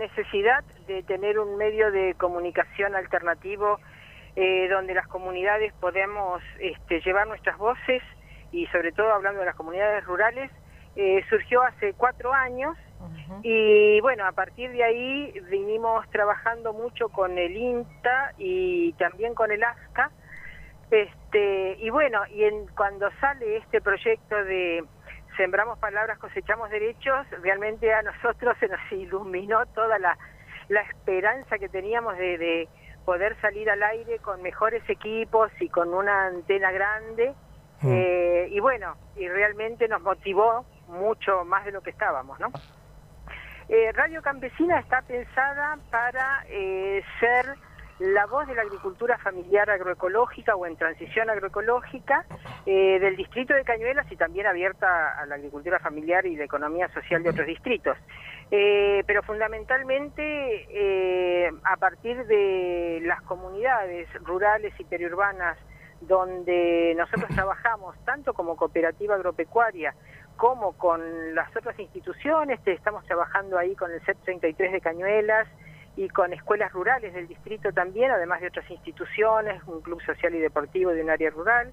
necesidad de tener un medio de comunicación alternativo donde las comunidades podemos llevar nuestras voces, y sobre todo hablando de las comunidades rurales, surgió hace 4 años. Y bueno, a partir de ahí vinimos trabajando mucho con el INTA y también con el ASCA. Y bueno, cuando sale este proyecto de Sembramos Palabras, Cosechamos Derechos, realmente a nosotros se nos iluminó toda la esperanza que teníamos de poder salir al aire con mejores equipos y con una antena grande. Y bueno, y realmente nos motivó mucho más de lo que estábamos, ¿no? Radio Campesina está pensada para ser la voz de la agricultura familiar agroecológica o en transición agroecológica del distrito de Cañuelas, y también abierta a la agricultura familiar y la economía social de otros distritos. Pero fundamentalmente a partir de las comunidades rurales y periurbanas donde nosotros trabajamos, tanto como cooperativa agropecuaria como con las otras instituciones. Estamos trabajando ahí con el CEP 33 de Cañuelas y con escuelas rurales del distrito también, además de otras instituciones, un club social y deportivo de un área rural.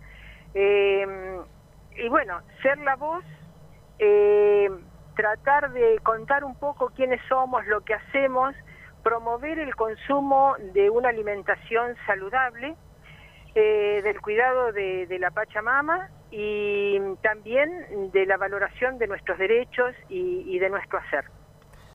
Y bueno, ser la voz, tratar de contar un poco quiénes somos, lo que hacemos, promover el consumo de una alimentación saludable, del cuidado de la Pachamama, y también de la valoración de nuestros derechos y de nuestro hacer.